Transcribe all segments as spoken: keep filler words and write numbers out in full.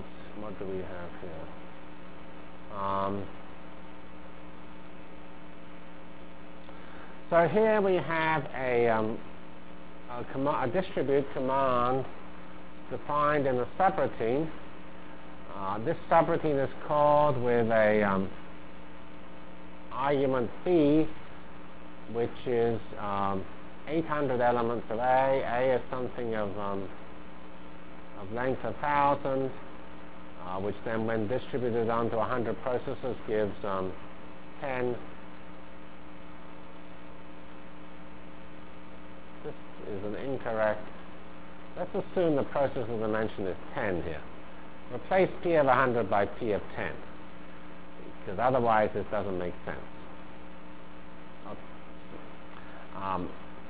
what's, what do we have here? Um, so here we have a, um, a, com a distribute command defined in a subroutine. Uh, this subroutine is called with a um, argument b, which is um, eight hundred elements of A. A is something of, um, of length one thousand, uh, which then when distributed onto one hundred processors gives um, ten. This is an incorrect. Let's assume the processor dimension is ten here. Replace P of one hundred by P of ten, because otherwise this doesn't make sense. Um,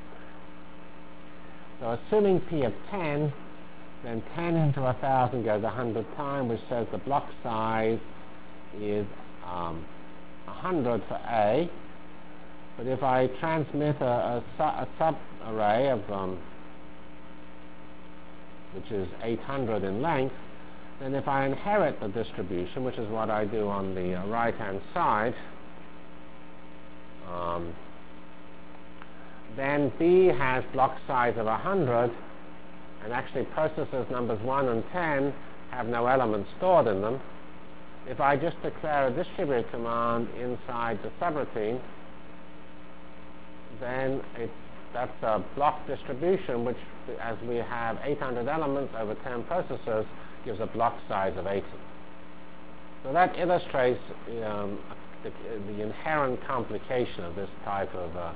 so assuming P of ten, then ten into one thousand goes one hundred times, which says the block size is um, one hundred for A. But if I transmit a, a, su a sub-array of, um, which is eight hundred in length, then if I inherit the distribution, which is what I do on the uh, right-hand side, um, then B has block size of one hundred, and actually processors numbers one and ten have no elements stored in them. If I just declare a distribute command inside the subroutine, then it, that's a block distribution, which, as we have eight hundred elements over ten processors, gives a block size of eighty. So that illustrates um, the, the inherent complication of this type of uh,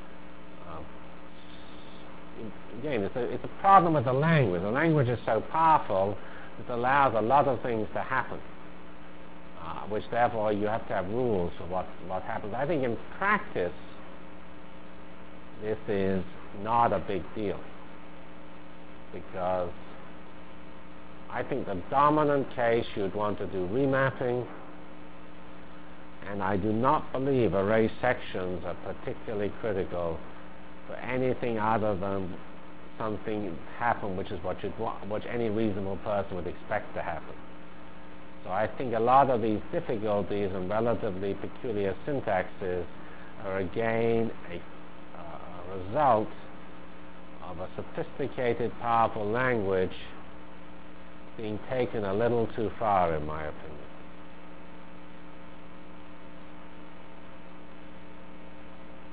Again, it's a, it's a problem with the language. The language is so powerful it allows a lot of things to happen, uh, which therefore you have to have rules for what, what happens. I think in practice, this is not a big deal, because I think the dominant case you'd want to do remapping, and I do not believe array sections are particularly critical for anything other than something happen, which is what you'd want, which any reasonable person would expect to happen. So I think a lot of these difficulties and relatively peculiar syntaxes are again a, uh, a result of a sophisticated, powerful language being taken a little too far, in my opinion.